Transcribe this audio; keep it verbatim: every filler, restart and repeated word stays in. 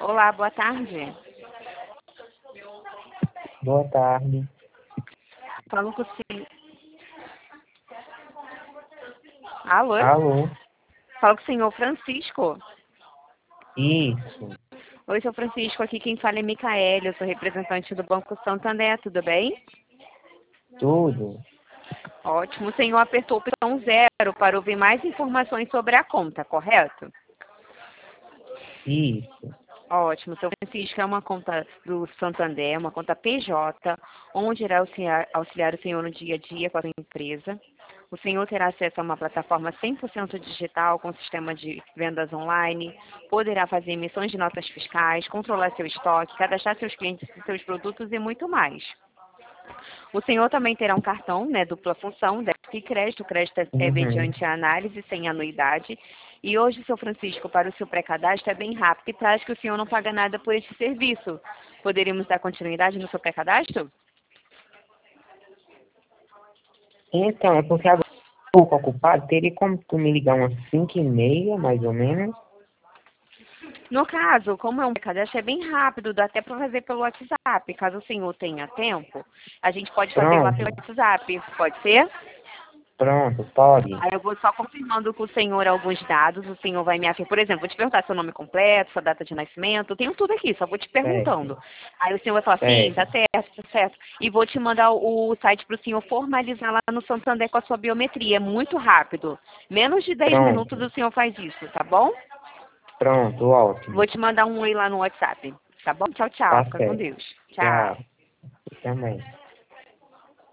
Olá, boa tarde. Boa tarde. Falo com o senhor. Alô? Alô? Falo com o senhor Francisco. Isso. Oi, senhor Francisco. Aqui quem fala é Micaele. Eu sou representante do Banco Santander. Tudo bem? Tudo? Ótimo. O senhor apertou o botão zero para ouvir mais informações sobre a conta, correto? Isso. Ótimo. Seu Francisco é uma conta do Santander, uma conta P J, onde irá auxiliar, auxiliar o senhor no dia a dia com a sua empresa. O senhor terá acesso a uma plataforma cem por cento digital com sistema de vendas online, poderá fazer emissões de notas fiscais, controlar seu estoque, cadastrar seus clientes e seus produtos e muito mais. O senhor também terá um cartão, né, dupla função, débito e crédito. O crédito é é Uhum. mediante a análise, sem anuidade. E hoje, seu Francisco, para o seu pré-cadastro é bem rápido e prático, o senhor não paga nada por esse serviço. Poderíamos dar continuidade no seu pré-cadastro? Então, é porque agora eu estou um pouco ocupado. Teria como tu me ligar umas cinco e meia, mais ou menos? No caso, como é um pré-cadastro, é bem rápido, dá até para fazer pelo WhatsApp. Caso o senhor tenha tempo, a gente pode fazer lá pelo Pronto. WhatsApp, pode ser? Pronto, pode. Aí eu vou só confirmando com o senhor alguns dados, o senhor vai me afirmar. Por exemplo, vou te perguntar seu nome completo, sua data de nascimento, eu tenho tudo aqui, só vou te perguntando. Certo. Aí o senhor vai falar, sim, tá Certo. certo, tá certo. E vou te mandar o site para o senhor formalizar lá no Santander com a sua biometria. É muito rápido. Menos de dez minutos Pronto. o senhor faz isso, tá bom? Pronto, ótimo. Vou te mandar um oi lá no WhatsApp, tá bom? Tchau, tchau. Tá Fica com certo. Deus. Tchau. Tchau. Você também.